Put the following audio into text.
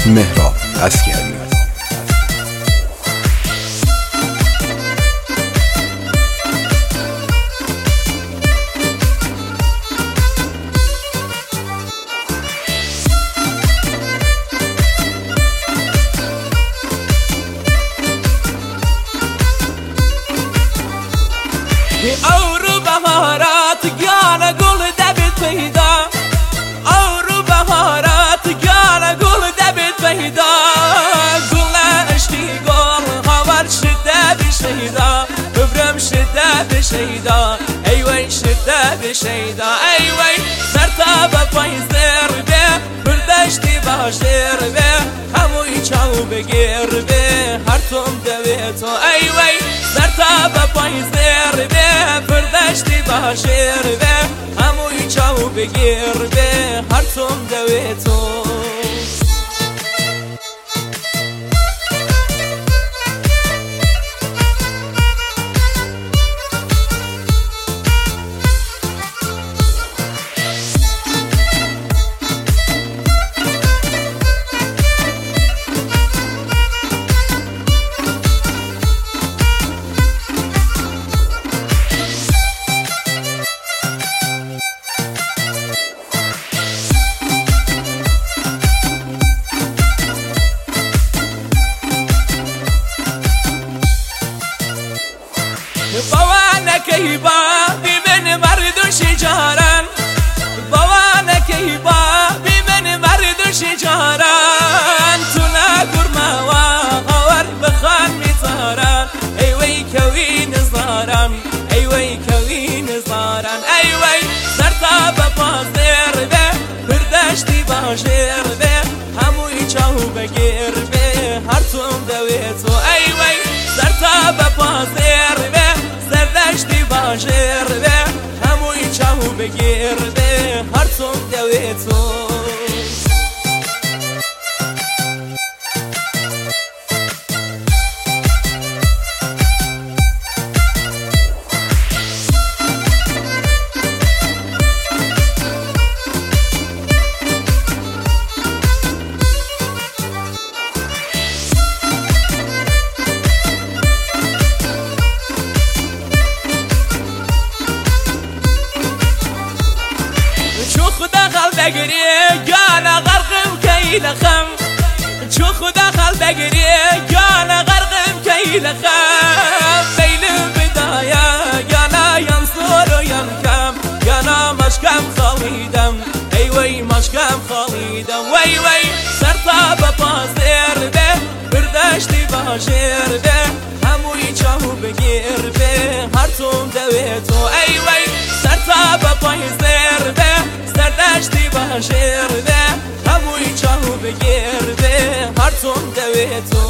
مهراب عسگری. او بهارات گیان گل دبید پیدا، او بهارات گیان گل دبید پیدا، گل اشتی گل هاور شده بشیدا، ببرم شده بشیدا، ای وی شده بشیدا، ای وی سرتا بپایزر به بردشتی باشر به هموی چاو بگیر به هر توم دویتو، ای وی سرتا بپایزر به بردشتی باشر به هموی چاو بگیر به هر توم دویتو. بوانك يبا بمن مرد شجارا، بوانك يبا بمن مرد شجارا، تنا قرما وغور بخان مطارا، اي وي كوين زارا، اي وي كوين زارا، اي وي سرتا ببازر به بردشتي باشر به هموي چاو بگیر به هر توم دویتو، اي وي سرتا ببازر به سردشتی باشر به هموی چاو بگیر به هر توم دویتو. بگری گانا غرقم کی لخم، چو خدا خال بگری گانا غرقم کی لخم، بیل بدایا گانا ینصور و ینکم، گانا مشکم خالیدم، ای وی مشکم خالیدم، وی وی سرتا بپازر به بردشتی باشر به هموی چاو بگیر به هر توم دویتو، ای وی سرتا بپازر به سردشتی باشر به هموی چاو بگیر به هر توم دویتو.